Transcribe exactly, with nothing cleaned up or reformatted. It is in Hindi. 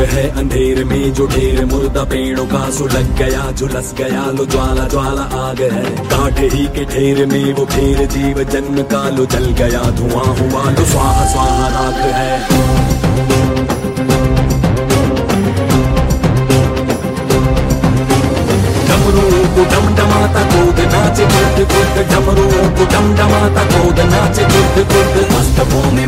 है अंधेर में जो ढेर मुर्दा पेड़ों का सुलग गया, झुलस गया लो ज्वाला ज्वाला आग है। कांट ही के ढेर में वो ढेर जीव जन्म का लो जल गया, धुआं हुआ लो स्वाहा स्वाहा राख है। डमरू को डमडमाता कूद नाचे कुद कुद, डमरू को डमडमाता कूद नाचे कुद कुद। अस्तबों में